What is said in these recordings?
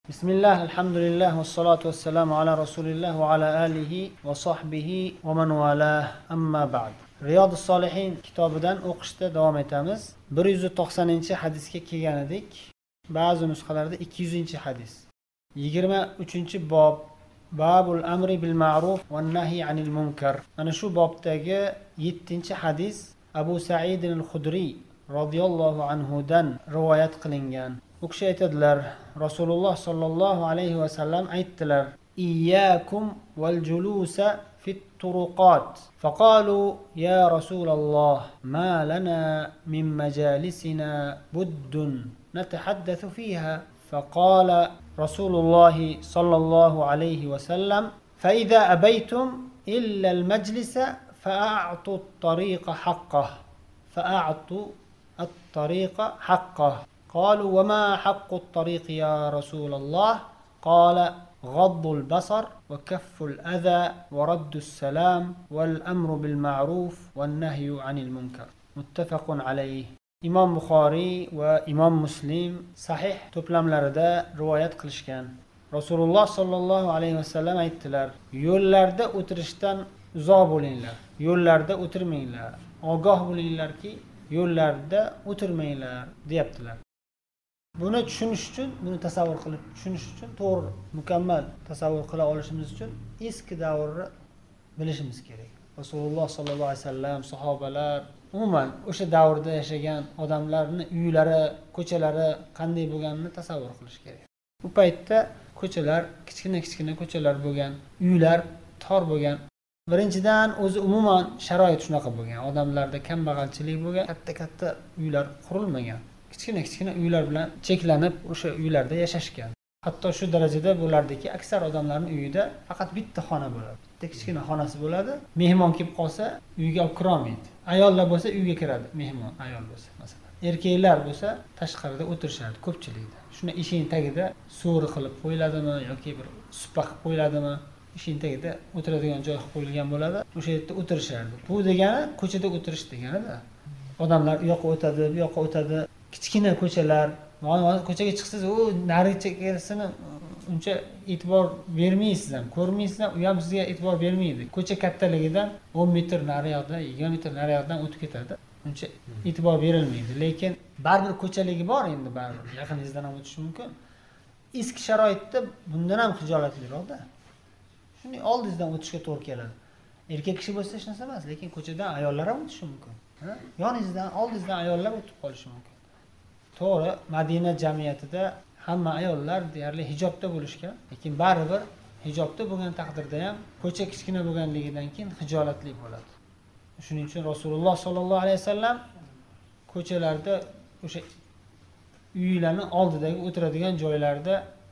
Bismillah, alhamdulillah, ve salatu ve selamu ala Resulillah ve ala alihi ve sahbihi ve men valah, amma ba'd. Riyadus Solihin kitobidan o'qishda davom etamiz. 190-hadisga kelgan edik. Ba'zi nusxalarda 200-hadis. 23-bob, Babul amri bil ma'ruf va nahy anil munkar. Ana shu bobdagi 7-hadis Abu Sa'id al-Khudri radhiyallohu anhu dan rivoyat qilingan. Bu kishi aytadilar, Rasululloh sallallohu alayhi va sallam aytdilar: "Iyyakum wal julusa fit turuqat." Faqalu: "Ya Rasululloh, ma lana min majalisina buddun natahaddathu fiha." فقال رسول الله صلى الله عليه وسلم: فإذا أبيتم إلا المجلس فأعطوا الطريق حقه قالوا: وما حق الطريق يا رسول الله؟ قال: غض البصر وكف الأذى ورد السلام والأمر بالمعروف والنهي عن المنكر. متفق عليه. Imom Buxoriy va Imom Muslim sahih to'plamlarida rivoyat qilishgan. Rasululloh sallallohu alayhi vasallam aytdilar: yo'llarda o'tirishdan uzoq bo'linglar, yo'llarda o'tirmanglar. Ogoh bo'linglarki, yo'llarda o'tirmanglar, deyaptilar. Buni tushunish uchun, buni tasavvur qilib tushunish uchun, to'g'ri, mukammal tasavvur qila olishimiz uchun eski davrni bilishimiz kerak. Rasululloh sallallohu alayhi vasallam, sahobalar, umuman o'sha davrda yashagan odamlarning uylari, ko'chalari qanday bo'lganini tasavvur qilish kerak. Bu paytda ko'chalar kichkina ko'chalar bo'lgan, uylar tor bo'lgan. Birinchidan o'zi umuman sharoit shunaqa bo'lgan. Odamlarda kambag'alchilik bo'lgan, katta uylar qurilmagan. Kichkina uylar bilan cheklanib o'sha uylarda yashashgan. Hatto shu darajada bo'lardiki, aksar odamlarning uyida faqat bitta xona bo'ladi. Bitta kichkina xonasi bo'ladi. Mehmon kelib qolsa, uyga olib kira olmaydi. Ayollar bo'lsa uyga kiradi, mehmon ayol bo'lsa, masalan. Erkaklar bo'lsa tashqarida o'tirishardi ko'pchilikda. Shuni eshikning tagida so'ri qilib qo'yiladimi yoki bir supa qilib qo'yiladimi, eshikning tagida o'tiradigan joy qilib qo'yilgan bo'ladi. O'sha yerda o'tirishardi. Bu degani ko'chada o'tirish degani-da. Odamlar u yoqqa o'tadi, bu yoqqa o'tadi. Kichkina ko'chalar, ko'chaga chiqsangiz, u nari chekkasini uncha e'tibor bermaysiz ham, ko'rmaysiz ham, u ham sizga e'tibor bermaydi. Ko'cha kattaligidan 10 metr nari yoqdan, 20 metr nari yoqdan o'tib ketadi. Uncha e'tibor berilmaydi. Lekin baribir ko'chaligi bor, endi baribir yaqiningizdan ham o'tish mumkin. Eski sharoitda bundan ham xijolatliroqda. Shuni oldingizdan o'tishga to'g'ri keladi. Erkak kishi bo'lsa hech narsa emas, lekin ko'chadan ayollar ham o'tishi mumkin. Yoningizdan, oldingizdan ayollar o'tib qolishi mumkin. To'g'ri, Madina jamiyatida hamma ayollar deyarli hijobda bo'lishgan, lekin baribir hijobda bo'lgan taqdirda ham ko'cha kichkina bo'lganligidan keyin hijolatli bo'ladi. Shuning uchun Rasululloh sollallohu alayhi vasallam ko'chalarda o'sha uylarning oldidagi o'tiradigan joylarda,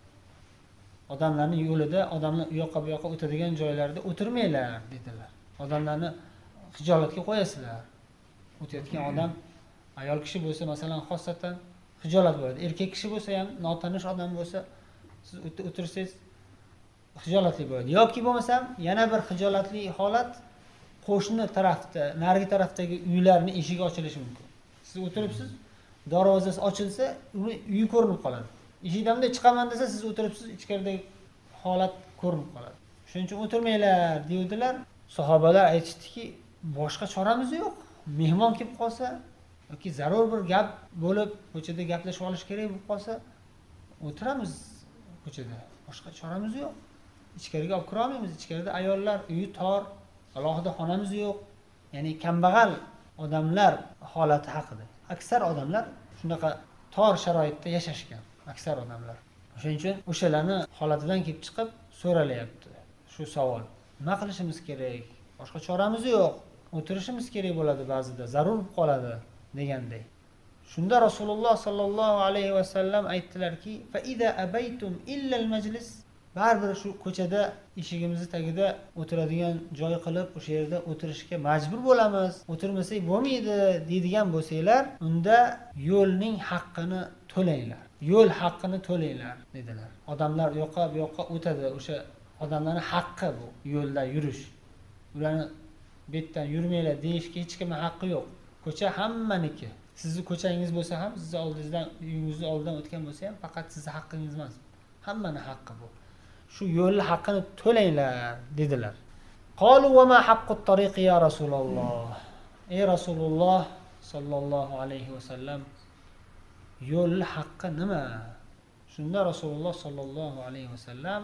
odamlarning yo'lida, odamlar u yoqqa bu yoqqa o'tadigan joylarda o'tirmanglar dedilar. Odamlarni hijolatga qo'yasizlar. O'tayotgan odam ayol kishi bo'lsa, masalan, xossatan hijolat bo'ladi. Erkak kishi bo'lsa ham, notanish odam bo'lsa, siz o'tirsangiz hijolatli bo'ladi. Yoki bo'lmasam, yana bir hijolatli holat qo'shni tarafda, narigi tarafdagi uylarning eshigi ochilishi mumkin. Siz o'tiribsiz, darvozasi ochilsa, uyi ko'rinib qoladi. Eshikdan bunday chiqaman desa, siz o'tiribsiz, ichkaridagi holat ko'rinib qoladi. Shuning uchun o'tirmanglar deydilar. Sahobalar aytishdiki, boshqa choramiz yo'q. Mehmon kelib qolsa yoki zarur bir gap bo'lib, ko'chada gaplashib olish kerak bo'lib qolsa, o'tiramiz ko'chada. Boshqa choramiz yo'q. Ichkariga olib kira olmaymiz. Ichkarida ayollar, uyi tor, alohida xonamiz yo'q. Ya'ni kambag'al odamlar holati haqida. Aksar odamlar shunaqa tor sharoitda yashashgan. Aksar odamlar. Shuning uchun o'shalarning holatidan kelib chiqib so'ralayapti shu savol. Nima qilishimiz kerak? Boshqa choramiz yo'q. O'tirishimiz kerak bo'ladi ba'zida, zarur bo'lib qoladi deganday. Shunda Rasululloh sallallohu alayhi va sallam aytdilarki: "Fa iza abaytum illa al-majlis." Baribir shu ko'chada eshigimizni tagida o'tiradigan joy qilib, o'sha yerda o'tirishga majbur bo'lamiz. O'tirmasak bo'lmaydi deydigan bo'lsanglar, unda yo'lning haqqini to'langlar. Yo'l haqqini to'langlar dedilar. Odamlar u yoqqa bu yoqqa o'tadi. O'sha odamlarning haqqi bu yo'lda yurish. Ularni betdan yurmanglar deyishga hech kimning haqqi yo'q. Ko'cha hammaniki. Sizni ko'changiz bo'lsa ham, sizni oldingizdan, uyingizning oldidan o'tgan bo'lsa ham, faqat sizning haqqingiz emas. Hammani haqqi bu. Shu yo'l haqqini to'langlar dedilar. Qalu va ma haqqut tariqi ya Rasululloh. Ey Rasululloh sallallohu alayhi va sallam, yo'l haqqi nima? Shunda Rasululloh sallallohu alayhi va sallam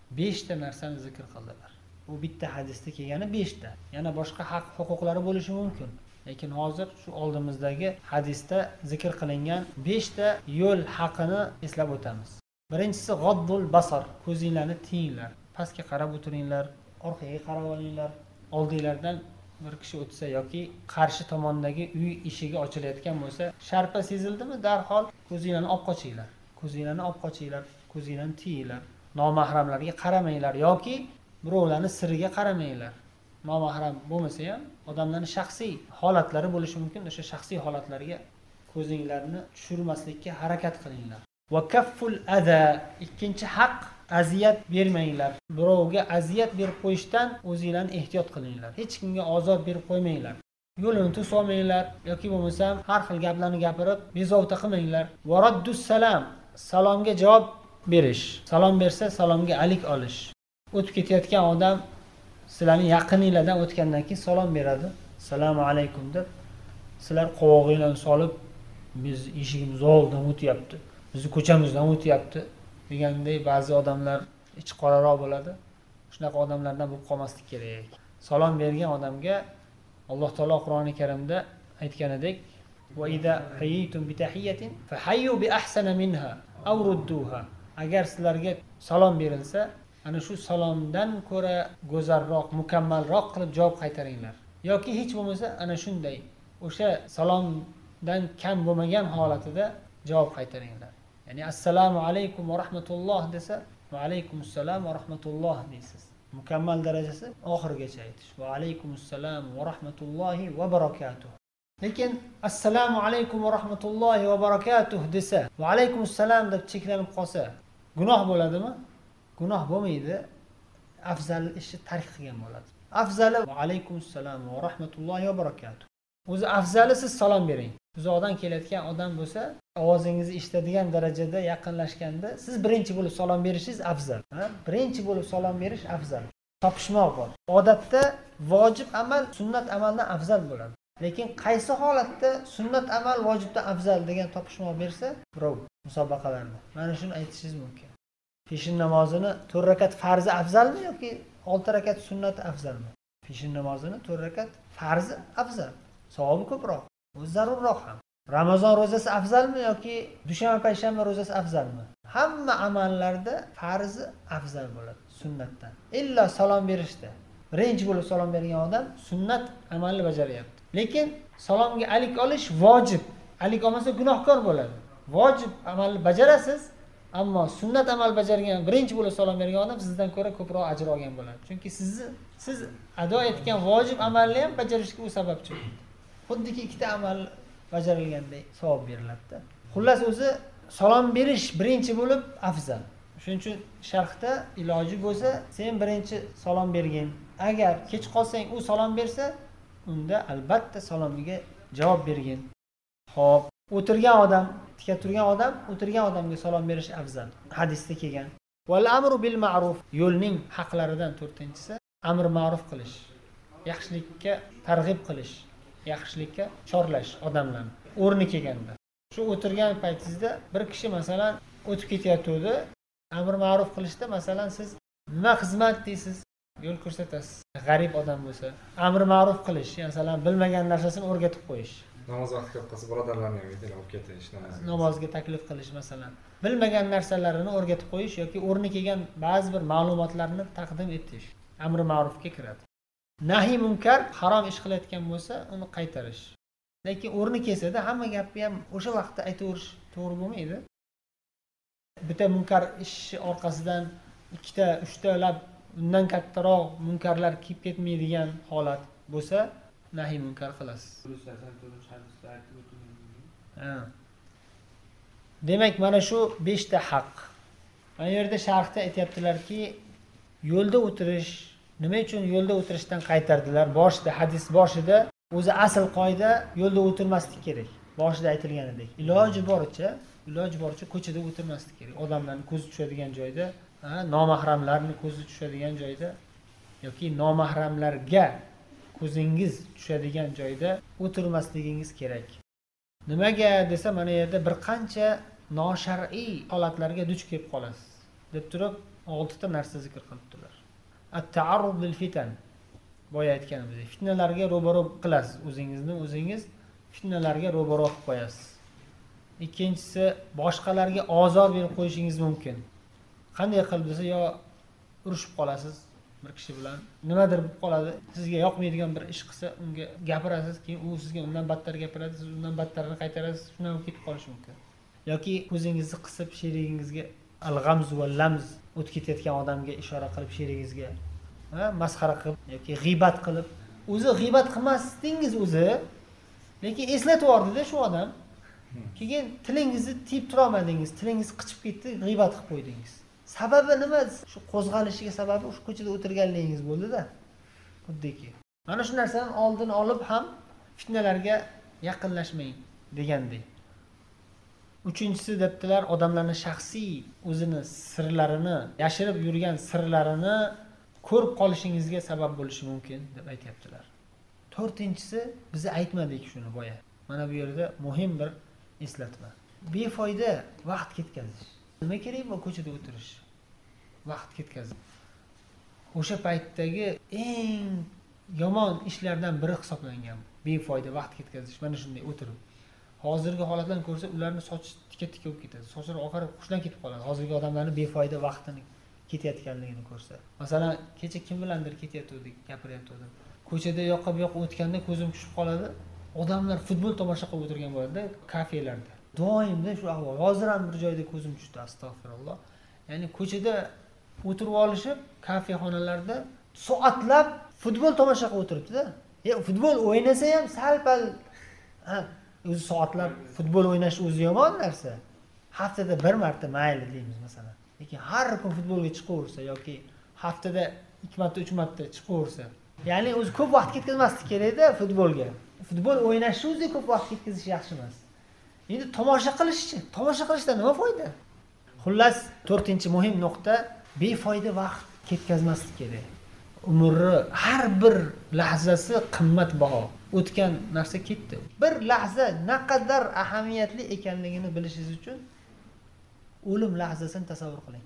5 ta narsani zikr qildilar. Bu bitta hadisda kelgani 5 ta. Yana boshqa haq huquqlari bo'lishi mumkin. Lekin hozir shu oldimizdagi hadisda zikr qilingan 5 ta yo'l haqini eslab o'tamiz. Birinchisi g'oddul basar, ko'zinglarni tiyinglar. Pastga qarab o'tiringlar, orqaga qarab olinglar. Oldinglardan bir kishi o'tsa yoki qarshi tomondagi uy eshigi ochilayotgan bo'lsa, sharpa sezildimi, darhol ko'zinglarni olib qochinglar. Ko'zinglarni olib qochinglar, ko'zinglarni tiyinglar. Nomahramlarga qaramanglar yoki birovlarni siriga qaramanglar. Nomahram bo'lmasa ham odamlarning shaxsiy holatlari bo'lishi mumkin. O'sha shaxsiy holatlarga ko'zinglarni tushirmaslikka harakat qilinglar. Va kafful adha, ikkinchi haq, aziyat bermanglar. Birovga aziyat berib qo'yishdan o'zingizlarni ehtiyot qilinglar. Hech kimga ozor berib qo'ymanglar. Yo'lini to'solmanglar yoki bo'lmasam har xil gaplarni gapirib bezovta qilmanglar. Va raddus salam, salomga javob berish. Salom bersa salomga alik olish. O'tib ketayotgan odam sizlarning yaqiningizlardan o'tgandan keyin salom beradi. Assalomu alaykum deb sizlar qovog'inglarni solib, biz eshigimiz oldidan o'tyapti, bizni ko'chamizdan o'tyapti deganday ba'zi odamlar ichi qoraroq bo'ladi. Shunaqa odamlardan bo'lib qolmaslik kerak. Salom bergan odamga Alloh taolo Qur'oni Karimda aytganidek: "Va idza hayyitum bi tahiyatin fahayyu bi ahsana minha aw rudduha." Agar sizlarga salom berilsa, ana shu salomdan ko'ra go'zalroq, mukammalroq qilib javob qaytaringlar. Yoki hech bo'lmasa ana shunday o'sha salomdan kam bo'lmagan holatida javob qaytaringlar. Ya'ni assalomu alaykum va rahmatulloh desa, va alaykumussalom va rahmatulloh deysiz. Mukammal darajasi oxirigacha aytish. Va alaykumussalom va rahmatullohi va barakatuh. Lekin assalomu alaykum va rahmatullohi va barakatuh desa, va alaykumussalom deb cheklanib qolsa, gunoh bo'ladimi? Gunoh bo'lmaydi. Afzal ishni tark qilgan bo'ladi. Afzali va alaykumussalom va rahmatullohi va barakatuh. O'zi afzali siz salom bering. Uzoqdan kelayotgan odam bo'lsa, ovozingizni eshitadigan darajada yaqinlashganda siz birinchi bo'lib salom berishingiz afzal. Birinchi bo'lib salom berish afzal. Topishmoq bor. Odatda vojib amal sunnat amaldan afzal bo'ladi. Lekin qaysi holatda sunnat amal vojibdan afzal degan topishmoq bersa, birov musobaqalarda mana shuni aytishingiz mumkin. Peshin namozini 4 rakat farzi afzalmi yoki 6 rakat sunnati afzalmi? Peshin namozini 4 rakat farzi afzal. Savobi ko'proq, o'zi zarurroq ham. Ramazon ro'zasi afzalmi yoki dushanba payshanba ro'zasi afzalmi? Hamma amallarda farzi afzal bo'ladi sunnatdan. Illa salom berishda. Birinchi bo'lib salom bergan odam sunnat amalni bajaryapti. Lekin salomga alik olish vojib. Alik olmasa gunohkor bo'ladi. Vojib amalni bajarasiz, ammo sunnat amal bajargan birinchi bo'lib salom bergan odam sizdan ko'ra ko'proq ajr olgan bo'ladi. Chunki siz ado etgan vojib amalni ham bajarishga u sababchi. Xuddiki ikkita amal bajarilgandek savob beriladi. Xullas o'zi salom berish birinchi bo'lib afzal. Shuning uchun sharhda iloji bo'lsa, sen birinchi salom bergin. Agar kech qolsang u salom bersa, unda albatta salomiga javob bergin. Xo'p, o'tirgan odam, tika turgan odam, o'tirgan odamga salom berish afzal. Hadisda kelgan. Wal amru bil ma'ruf, yo'lning haqlaridan 4-inchisi amr ma'ruf qilish, yaxshilikka targ'ib qilish, yaxshilikka chorlash odamlarni. O'rni kelganda. Shu o'tirgan paytingizda bir kishi masalan o'tib ketayotganda amr ma'ruf qilishda masalan siz nima xizmat deysiz? Yo'l ko'rsatasiz. G'arib odam bo'lsa, amr ma'ruf qilish, masalan bilmagan narsasini o'rgatib qo'yish. Namoz vaqti kelib qolsa birodarlarni ham yetilib olib ketish, namozga taklif qilish masalan. Bilmagan narsalarini o'rgatib qo'yish yoki o'rni kelgan ba'zi bir ma'lumotlarni taqdim etish amr ma'rufga kiradi. Nahiy munkar, harom ish qilayotgan bo'lsa, uni qaytarish. Lekin o'rni kelsa-da hamma gapni ham o'sha vaqtda aytaverish to'g'ri bo'lmaydi. Bitta munkar ish orqasidan 2 ta, 3 ta lab undan kattaroq munkarlar kelib ketmaydigan holat bo'lsa, nahiy munkar qilasiz. Demak, mana shu 5 ta haq. Mana bu yerda sharhda aytibdilarki, yo'lda o'tirish, nima uchun yo'lda o'tirishdan qaytardilar? Boshida, hadis boshida o'zi asl qoida yo'lda o'tirmaslik kerak. Boshida aytilganidek. Iloji boricha iloji boricha ko'chada o'tirmaslik kerak. Odamlarning ko'zi tushadigan joyda, nomahramlarning ko'zi tushadigan joyda yoki nomahramlarga ko'zingiz tushadigan joyda o'tirmasligingiz kerak. Nimaga desa, mana yerda bir qancha noshar'iy holatlarga duch kelib qolasiz deb turib 6 ta narsa zikr qilibdilar. At-ta'arrud lil fitan. Boya aytganimiz, fitnalarga ro'baro qilasiz, o'zingiz fitnalarga ro'baro qilib qo'yasiz. Ikkinchisi, boshqalarga ozor berib qo'yishingiz mumkin. Qanday qilib desa, yo urushib qolasiz bir kishi bilan, nimadir bo'lib qoladi, sizga yoqmaydigan bir ish qilsa, unga gapirasiz, keyin u sizga undan battar gapiradi, siz undan battarini qaytarasiz, shundan ketib qolish mumkin. Yoki ko'zingizni qisib sherigingizga al-ghamz va lamz o'tib ketayotgan odamga ishora qilib sherigingizga masxara qilib yoki g'iybat qilib, o'zi g'iybat qilmasdingiz o'zi, lekin eslatib yubordida shu odam. Keyin tilingizni tiyib tura olmadingiz, tilingiz qichib ketdi, g'iybat qilib qo'ydingiz. Sababi nima? Shu qo'zg'alishiga sababi shu ko'chada o'tirganligingiz bo'ldi-da. Xuddiki. Mana shu narsaning oldini olib ham fitnalarga yaqinlashmang degandek. Uchinchisi debdilar, odamlarning shaxsiy o'zini sirlarini, yashirib yurgan sirlarini ko'rib qolishingizga sabab bo'lishi mumkin deb aytibdilar. To'rtinchisi, biz aytmadik shuni boya. Mana bu yerda muhim bir eslatma. Befoyda vaqt ketkazish. Nima kerak bu ko'chada o'tirish? Vaqt ketkazib. O'sha paytdagi eng yomon ishlardan biri hisoblangan. Befoyda vaqt ketkazish. Mana shunday o'tirib. Hozirgi holatlarni ko'rsa, ularning sochi tika-tika bo'lib ketadi. Sochlari oqarib, xushdan ketib qoladi. Hozirgi odamlarning befoyda vaqtini ketayotganligini ko'rsa. Masalan, kecha kim bilandir ketayotgandik, gapiryapti. Ko'chada yoqqa bu yoqqa o'tganda ko'zim tushib qoladi. Odamlar futbol tomosha qilib o'tirgan bo'ladi, kafelarda. Doimda shu ahvol. Hozir ham bir joyda ko'zim tushdi, astag'firulloh. Ya'ni ko'chada o'tirib olishib, kafexonalarda soatlab futbol tomosha qilib o'tiribdi-da. Futbol o'ynasa ham sal-pal o'zi soatlab futbol o'ynash o'zi yomon narsa. Haftada bir marta mayli deymiz masalan. Lekin har kun futbolga chiqaversa yoki haftada 2 marta, 3 marta chiqaversa, ya'ni o'zi ko'p vaqt ketkazmaslik kerak-da futbolga. Futbol o'ynashni o'zi ko'p vaqt ketkazish yaxshi emas. Endi tomosha qilishchi? Tomosha qilishdan nima foyda? Xullas, 4-muhim nuqta, befoyda vaqt ketkazmaslik kerak. Umri har bir lahzasi qimmatbaho. O'tgan narsa ketdi. Bir lahza naqadar ahamiyatli ekanligini bilishingiz uchun o'lim lahzasini tasavvur qiling.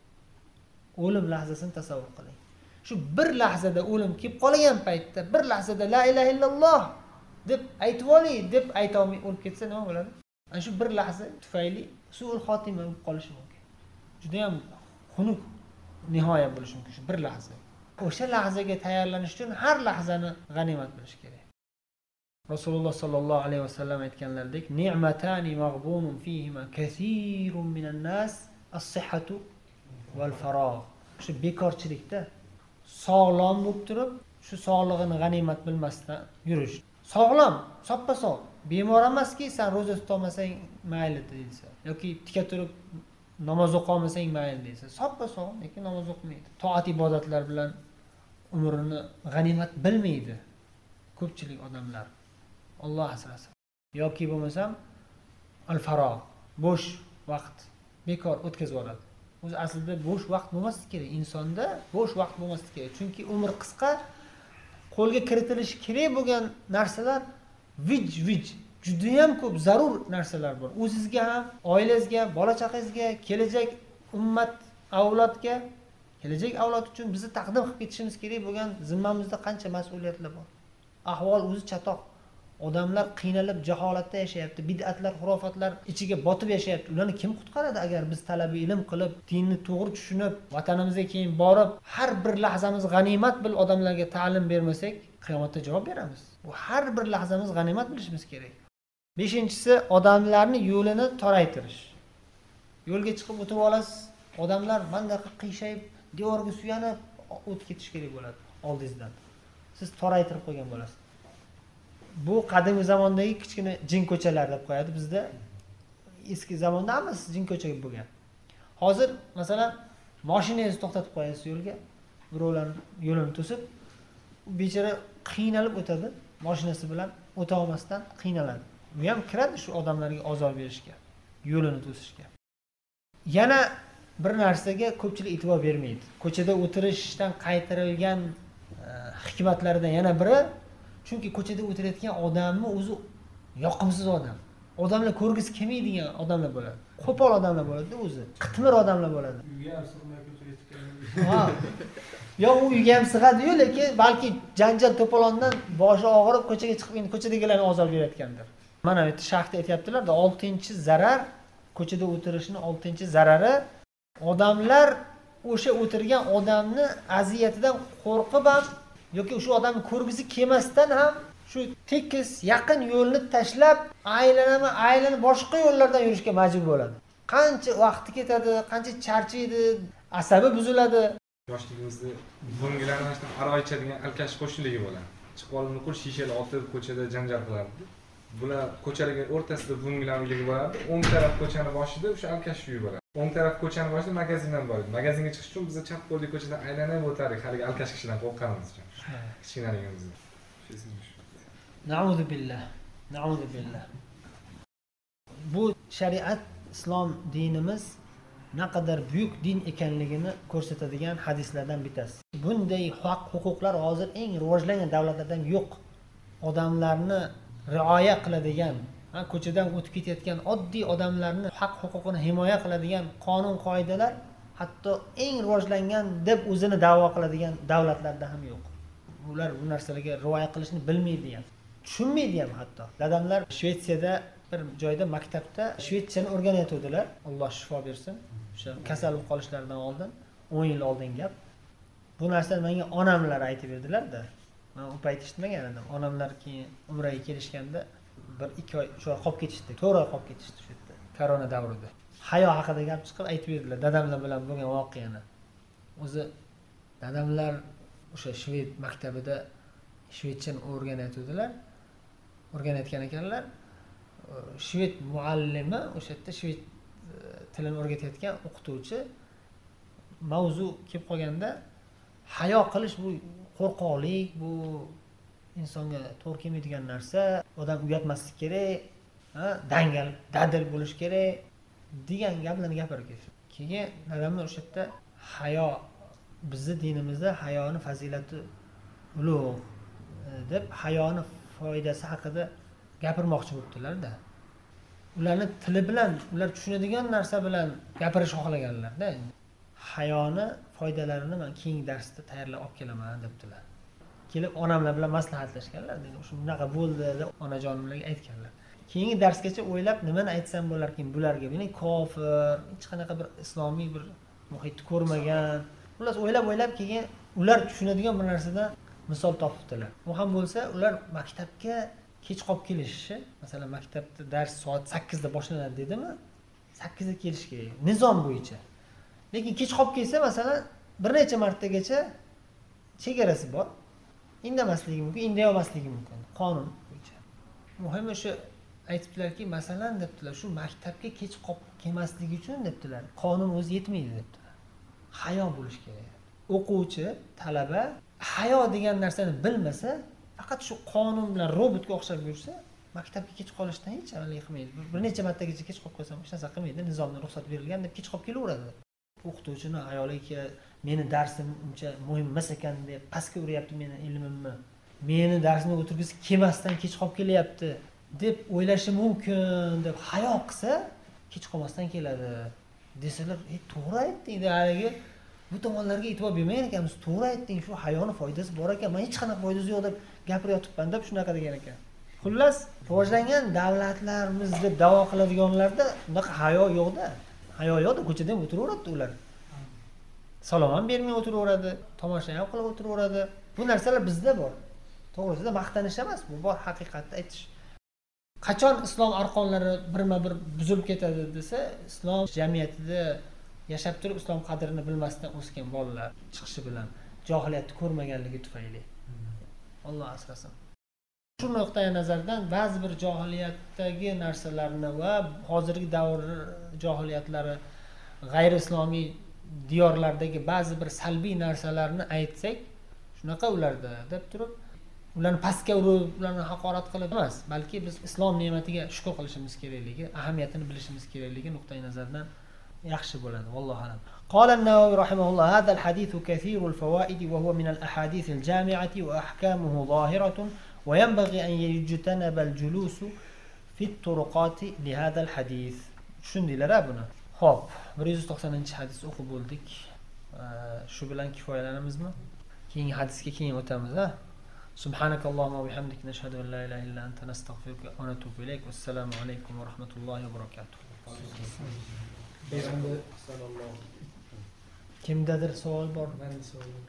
O'lim lahzasini tasavvur qiling. Shu bir lahzada o'lim kelib qolgan paytda, bir lahzada la ilaha illalloh deb aytib olay deb ayta olmay o'lib ketsa nima bo'ladi? Ana shu bir lahza tufayli su'ul xotima bo'lib qolishi mumkin. Juda ham xunuk nihoya bo'lishi mumkin shu bir lahza. O'sha lahzaga tayyorlanish uchun har lahzani g'animat bilish kerak. Rasululloh sallallohu alayhi vasallam aytganlaridek, ni'matani maghbunun fihima kaseerun minan nas as-sihhatu wal faragh. Shu bekorchilikda sog'lom bo'lib turib, shu sog'lig'ini g'animat bilmasdan yurish. Sog'lom, soppa-sog', bemor emaski, sen roza tutolmasang mayli deyilsa, yoki tika turib namoz o'qimasang mayli deyilsa, soppa-sog', lekin namoz o'qimaydi. To'at ibodatlar bilan umrini g'animat bilmaydi ko'pchilik odamlar. Alloh asrasin. Yoki bo'lmasam al-farogh, bo'sh vaqt bekor o'tkazib yuboradi. O'zi aslida bo'sh vaqt bo'lmasligi kerak. Insonda bo'sh vaqt bo'lmasligi kerak. Chunki umr qisqa, qo'lga kiritilishi kerak bo'lgan narsalar vij juda ham ko'p zarur narsalar bor. O'zingizga ham, oilangizga, bola chaqangizga, kelajak ummat avlodga, kelajak avlod uchun bizni taqdim qilib ketishimiz kerak bo'lgan zimmamizda qancha mas'uliyatlar bor. Ahvol o'zi chatoq. Odamlar qiynalib jaholatda yashayapti, bid'atlar, xurofotlar ichiga botib yashayapti. Ularni kim qutqaradi agar biz talabiy ilm qilib, dinni to'g'ri tushunib, vatanimizga keyin borib, har bir lahzamiz g'animat bil odamlarga ta'lim bermasak, qiyomatda javob beramiz. Bu har bir lahzamiz g'animat bilishimiz kerak. 5-si, odamlarning yo'lini toraytirish. Yo'lga chiqib o'tib olasiz, odamlar mandaqa qiyshayib, devorga suyanib o'tib ketish kerak bo'ladi oldingizdan. Siz toraytirib qo'ygan bo'lasiz. Bu qadimgi zamondagi kichkina jin ko'chalar deb qo'yadi bizda. Eski zamonda hammasi jin ko'cha bo'lgan. Hozir masalan mashinangizni to'xtatib qo'yasiz yo'lga, birovlar yo'lini to'sib, bechora qiynalib o'tadi, mashinasi bilan o'ta olmasdan qiynaladi. Bu ham kiradi shu odamlarga ozor berishga. yo'lini to'sishga. Yana bir narsaga ko'pchilik e'tibor bermaydi. Ko'chada o'tirishdan qaytarilgan hikmatlardan yana biri, chunki ko'chada o'tirayotgan odamni o'zi yoqimsiz odam. Odamlar ko'rgisi kelmaydigan odamlar bo'ladi. Qo'pol odamlar bo'ladi o'zi. Qitmir odamlar bo'ladi. Uyga ham sig'may ko'chaga chiqqan. Ha. Yo u uyga ham sig'adi-yu, lekin balki janjal to'polondan boshi og'rib ko'chaga chiqib endi ko'chadagilarni ozor berayotgandir. Mana bu yerda shahda aytayaptilar-da, 6-zarar, ko'chada o'tirishning 6-zarari odamlar o'sha o'tirgan odamni aziyatidan qo'rqib ham yoki o'sha odamni ko'rgisi kelmasdan ham shu tekis yaqin yo'lni tashlab aylanib boshqa yo'llardan yurishga majbur bo'ladi. Qancha vaqti ketadi, qancha charchaydi, asabi buziladi. Yoshligimizda bungilarni ashtam aroq ichadigan alkash qo'shniligi bo'ladi. Chiqib olib nuqul shishalar oltib ko'chada janjal qilardi. Bular ko'chalarning o'rtasida bungilar uyligi bo'ladi. O'ng taraf ko'chani boshida o'sha alkash uyi bo'ladi. O'ng taraf ko'chani boshida magazinlar bor. Magazinga chiqish uchun biz chap qo'lda ko'chadan aylanib o'tardik, haligi alkash kishidan qo'rqqanimiz uchun. Kichkinaligimizda. Na'udhu billah. Na'udhu billah. Bu shariat, islom dinimiz naqadar buyuk din ekanligini ko'rsatadigan hadislardan bittasi. Bunday haq huquqlar hozir eng rivojlangan davlatlardan yo'q. Odamlarni rioya qiladigan, ko'chadan o'tib ketayotgan oddiy odamlarni haq huquqini himoya qiladigan qonun qoidalar hatto eng rivojlangan deb o'zini da'vo qiladigan davlatlarda ham yo'q. Ular bu narsalarga rioya qilishni bilmaydi ham, tushunmaydi ham hatto. Dadamlar Shvetsiyada bir joyda maktabda shvetchani o'rganayotgandilar. Alloh shifo bersin. O'sha kasal bo'lib qolishlaridan oldin, 10 yil oldin gap. Bu narsani menga onamlar aytib berdilar-da. Men u payt eshitmagan edim. Onamlar keyin umraga kelishganda 1-2 oy shu qolib ketishdi. 4 oy qolib ketishdi shu yerda. Korona davrida. Hayo haqida gap chiqib aytib berdilar dadamlar bilan bo'lgan voqeani. O'zi dadamlar o'sha shved maktabida shvedchani o'rganayotgandilar. O'rganayotgan ekanlar. Shved muallimi o'sha yerda shved tilini o'rgatayotgan o'qituvchi mavzu kelib qolganda hayo qilish bu qo'rqoqlik, bu insonga to'g'ri kelmaydigan narsa, odam uyatmaslik kerak, dangal, dadil bo'lish kerak degan gaplarni gapirgan. Keyin dadamlar o'sha yerda hayo, bizning dinimizda hayoni fazilati ulug' deb hayoni foydasi haqida gapirmoqchi bo'ldilar-da. Ularning tili bilan, ular tushunadigan narsa bilan gapirish xohlaganlar-da. Hayoni foydalarini men keyingi darsda tayyorlab olib kelaman debdilar. Kelib onamlar bilan maslahatlashganlar. Dedim, shunaqa bo'ldi deb onajonimlarga aytganlar. Keyingi darsgacha o'ylab nimani aytsam bo'larkin bularga? Meni kofir, hech qanaqa bir islomiy bir muhitni ko'rmagan. Xullas o'ylab keyin ular tushunadigan bir narsadan misol topibdilar. U ham bo'lsa, ular maktabga kech qolib kelishi, masalan maktabda dars soat 8 da boshlanadi dedimi? 8 da kelish kerak. Nizom bo'yicha. Lekin kech qolib kelsa, masalan, bir necha martagacha chegarasi bor. Indamasligi mumkin, inday olmasligi mumkin qonun bo'yicha. Muhimi shu aytibdilarki, masalan debdilar, shu maktabga kech qolib kelmasligi uchun debdilar, qonun o'zi yetmaydi debdilar. Hayo bo'lish kerak. O'quvchi, talaba hayo degan narsani bilmasa, faqat shu qonun bilan robotga o'xshab yursa, maktabga kech qolishdan hech amal qilmaydi. Bir necha martagacha kech qolib qolsam, hech narsa qilmaydi, nizomdan ruxsat berilgan deb kech qolib kelaveradi. O'qituvchini ayoliga meni darsim uncha muhim emas ekan deb pastga uryapti meni ilmimni. Meni darsimga o'tirgisi kelmasdan kech qolib kelyapti deb o'ylashi mumkin deb hayo qilsa, kech qolmasdan keladi. Desalar, to'g'ri aytding, haligi bu tomonlarga e'tibor bermagan ekanmiz. To'g'ri aytding, shu hayoni foydasi bor ekan. Men hech qanaqa foydasi yo'q deb gapirayotibman deb shunaqa degan ekan. Xullas, rivojlangan davlatlarimiz deb da'vo qiladiganlarda bunaqa hayo yo'q-da. Hayo yo'qda, ko'chada ham o'tiraveradi ular. Salom ham bermay o'tiraveradi, tomosha ham qilib o'tiraveradi. Bu narsalar bizda bor. To'g'risida maqtanish emas, bu bor haqiqatni aytish. Qachon islom arqonlari birma-bir buzilib ketadi desa, islom jamiyatida yashab turib islom qadrini bilmasdan o'sgan bolalar chiqishi bilan, johiliyatni ko'rmaganligi tufayli. Alloh asrasin. Shu nuqtai nazardan ba'zi bir johiliyatdagi narsalarni va hozirgi davr johiliyatlari, g'ayri islomiy diyorlardagi ba'zi bir salbiy narsalarni aytsak, shunaqa ularda deb turib, ularni pastga urib, ularni haqorat qilib emas, balki biz islom ne'matiga shukr qilishimiz kerakligi, ahamiyatini bilishimiz kerakligi nuqtai nazardan yaxshi bo'ladi. Vallohu alam. قال النووي رحمه الله هذا الحديث كثير الفوائد وهو من الأحاديث الجامعة وأحكامه ظاهرة وينبغي أن يجتنب الجلوس في الطرقات لهذا الحديث. Tushundilar buni? Xo'p, 190-hadis o'qib bo'ldik. Shu bilan kifoyalanamizmi? Keyingi hadisga keyin o'tamiz, ha? Subhanakallohumma va bihamdik nashhadu an la ilaha illa anta nastaghfiruka va natubu ilayk. Assalomu alaykum va rahmatullohi va barakatuh. Kimdadir savol bor? Menda savol bor.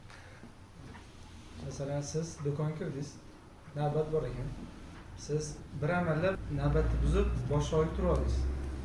Masalan, siz do'konga kirdingiz, navbat bor ekan. Siz bir amallab navbatni buzib, boshqa olib turib oldingiz.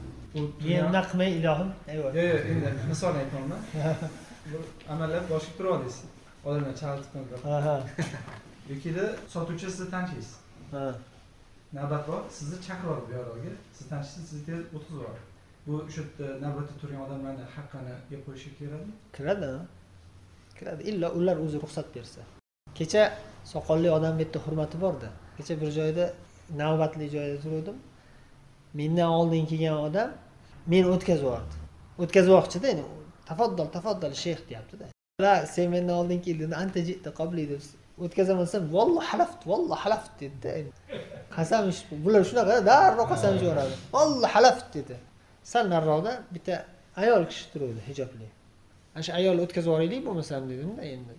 Yemna qilmay ilohim. Yo'q, endi misol aytmoqman. Bir amallab boshqa turib oldingiz. Odamlar chalib qo'ygan. Aha. Yo'kida sotuvchi sizni tanishsiz. Ha. Navbat bor, sizni chaqiradi bu yoqqa. Siz tanishsiz, sizni tez o'tkazib yuboradi. Bu o'sha navbatda turgan odamlarning haqqini yeb qo'yishga keradimi? Kiradi. Kiradi. Illa ular o'zi ruxsat bersa. Kecha soqolli odam bitta hurmati bor-da. Kecha bir joyda navbatli joyda turdim. Mendan oldin kelgan odam meni o'tkazib yubordi. O'tkazmoqchi-da, endi tafaddal sheyx deyapti-da. La, sen mendan oldin kelding, anta jitda qabli deb o'tkazamasam, valloh halaft dedi. Qasam ish, bular shunaqa darrov qasam yuboradi. Valloh halaft dedi. Sal nariroqda bitta ayol kishi turibdi, hijobli. Ana shu ayol o'tkazib yuboraylik bo'lmasam dedim-da endi.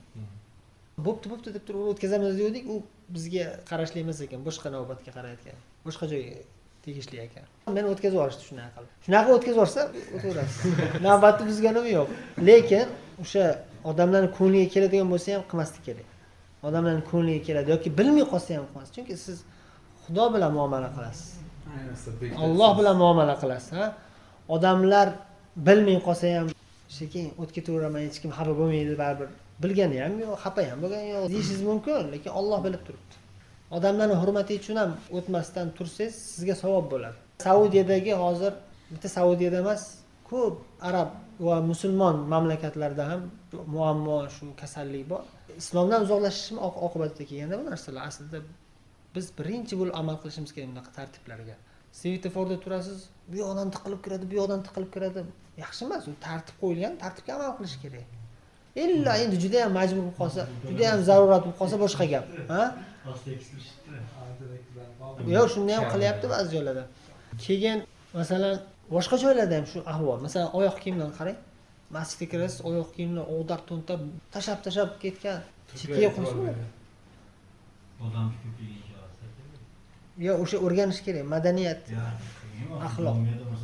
Bo'pti deb turib o'tkazamiz dedik, u bizga qarashli emas ekan, boshqa navbatga qarayotgan. Boshqa joyga tegishli ekan. Meni o'tkazib yuborishdi shunaqa qilib. Shunaqa o'tkazib yuborsa, o'taverasiz. Navbatni buzganim yo'q. Lekin o'sha odamlarning ko'ngliga keladigan bo'lsa ham qilmaslik kerak. Odamlarning ko'ngliga keladi yoki bilmay qolsa ham qilmas. Chunki siz Xudo bilan muomala qilasiz. Alloh bilan muomala qilasiz, ha? Odamlar bilmay qolsa ham sekin o'tib ketaveraman, hech kim xafa bo'lmaydi baribir. Bilgani ham yo'q, xafa ham bo'lgani yo'q deyishingiz mumkin, lekin Alloh bilib turibdi. Odamlarning hurmati uchun ham o'tmasdan tursangiz, sizga savob bo'ladi. Saudiyadagi hozir bitta Saudiyada emas, ko'p arab va musulmon mamlakatlarda ham muammo shu kasallik bor. Islomdan uzoqlashishmi oqibatida kelganda bu narsalar aslida biz birinchi bo'lib amal qilishimiz kerak bunaqa tartiblarga. Svetoforda turasiz, bu yoqdan tiqilib kiradi, bu yoqdan tiqilib kiradi. Yaxshi emas, u tartib qo'yilgan, tartibga amal qilish kerak. Illa endi juda ham majbur bo'lib qolsa, juda ham zarurat bo'lib qolsa boshqa gap, ha? Yo'q, shunday ham qilyapti ba'zi joylarda. Keyin masalan boshqa joylarda ham shu ahvol. Masalan, oyoq kiyimlarni qarang. Masjidga kirasiz, oyoq kiyimlar o'g'dar to'ntab, tashab ketgan. Chekka qo'ysin. Odam ko'pligiga Yo, o'sha o'rganish kerak, madaniyat, axloq.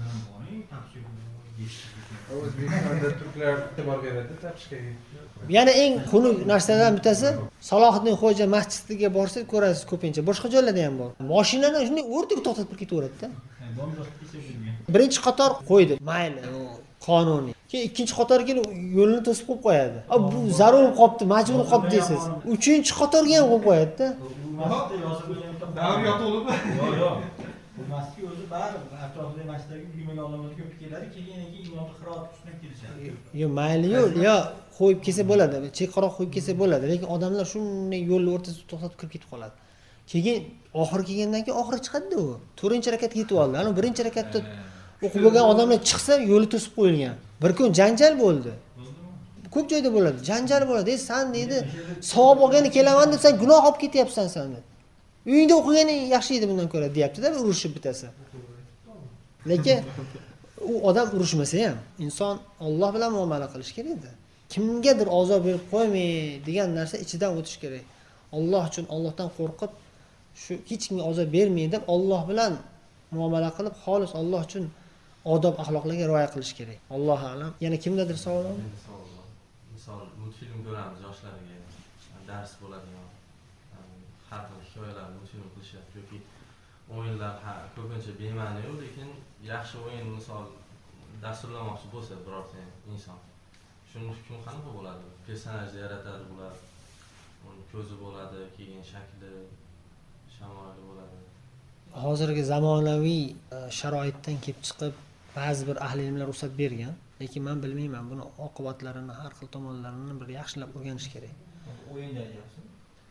O'zbekistonda turklar e'tibor beradi tapishga. Yana eng xunuk narsalardan bittasi Salohiddin Xo'ja masjidiga borsangiz ko'rasiz ko'pincha. Boshqa joylarda ham bor. Mashinani shunday o'rtaga to'xtatib ketaveradi-da. Birinchi qator qo'ydi, mayli, qonuniy. Keyin ikkinchi qator kelib yo'lni to'sib qo'yib qo'yadi. Bu zarur bo'lib qolibdi, majbur bo'lib qolibdi deysiz. Uchinchi qatorga ham qo'yib qo'yadi-da. Davr yo'q. Bu masjid o'zi baribir atrofidagi masjidlarga uymaga odamlar ko'p keladi, keyin imomni qiroat ustidan kelishadi. Yo'q, mayli yo'q, yo qo'yib kelsa bo'ladi, chekkaroq qo'yib kelsa bo'ladi, lekin odamlar shunday yo'lni o'rtasida to'xtatib kirib ketib qoladi. Keyin oxiri kelgandan keyin oxiri chiqadi-da u. 4-rakatga yetib oldi. Ana 1-rakatda o'qib bo'lgan odamlar chiqsa, yo'li to'sib qo'yilgan. Bir kun janjal bo'ldi. Ko'p joyda bo'ladi, janjal bo'ladi. Sen deydi, savob olgani kelaman deb sen gunoh olib ketyapsan sen deb. Uyingda o'qiganing yaxshi edi bundan ko'ra, deyapti-da, urushib bitasi. Lekin u odam urushmasa ham inson Alloh bilan muomala qilish kerak edi. Kimgadir azob berib qo'ymay degan narsa ichidan o'tish kerak. Alloh uchun Allohdan qo'rqib, shu hech kimga azob bermay deb Alloh bilan muomala qilib, xolis Alloh uchun odob axloqlarga rioya qilish kerak. Alloh a'lam. Yana kimdadir savol bormi? Misol multfilm ko'ramiz yoshlarga, dars bo'ladigan. Har xil hikoyalarni multfilm qilishyapti yoki o'yinlar ko'pincha bema'ni-yu, lekin yaxshi o'yin misol dasturlamoqchi bo'lsa birorta inson. Shuning hukmi qanaqa bo'ladi? Personajni yaratadi bular. Uning ko'zi bo'ladi, keyin shakli, shamoili bo'ladi. Hozirgi zamonaviy sharoitdan kelib chiqib ba'zi bir ahli ilmlar ruxsat bergan, lekin men bilmayman buni oqibatlarini, har xil tomonlarini bir yaxshilab o'rganish kerak. O'yinda deyapsiz.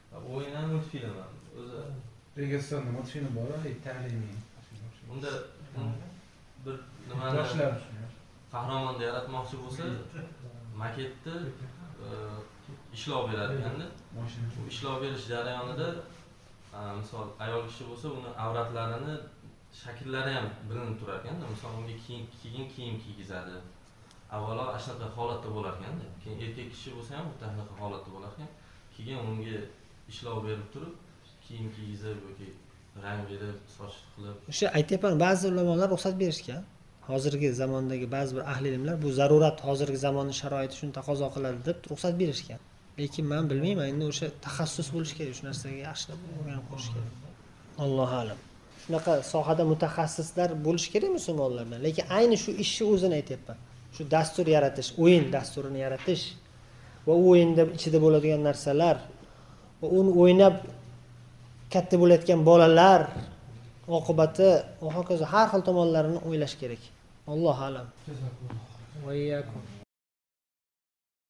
O'yin ham multfilm ham. O'zi Registonda multfilm bor, ta'limiy. unda bir nimani Yoshlar qahramonni yaratmoqchi bo'lsa, maketni ishlov beradi-da. Bu ishlov berish jarayonida misol ayol kishi bo'lsa, uni avratlarini shakllari ham bilinib turar ekanda. Misol unga kiyim kiygizadi. Avvalo shunaqa holatda bo'lar ekanda. Keyin erkak kishi bo'lsa ham shunaqa holatda bo'lar ekan. Keyin unga ishlov berib turib, kiyim kiygizib yoki rang berib, soch qilib. O'sha aytyapman, ba'zi ulamolar ruxsat berishgan. Hozirgi zamondagi ba'zi bir ahli ilmlar bu zarurat, hozirgi zamonning sharoiti shuni taqozo qiladi deb ruxsat berishgan. Lekin men bilmayman, endi o'sha taxassus bo'lish kerak, shu narsaga yaxshilab o'rganib qo'yish kerak. Alloh a'lam. Shunaqa sohada mutaxassislar bo'lish kerak musulmonlarda. Lekin ayni shu ishni o'zini aytyapman. Shu dastur yaratish, o'yin dasturini yaratish va u o'yinda ichida bo'ladigan narsalar va uni o'ynab katta bo'layotgan bolalar oqibati va hokazo har xil tomonlarini o'ylash kerak. Alloh a'lam. Va iyyakum.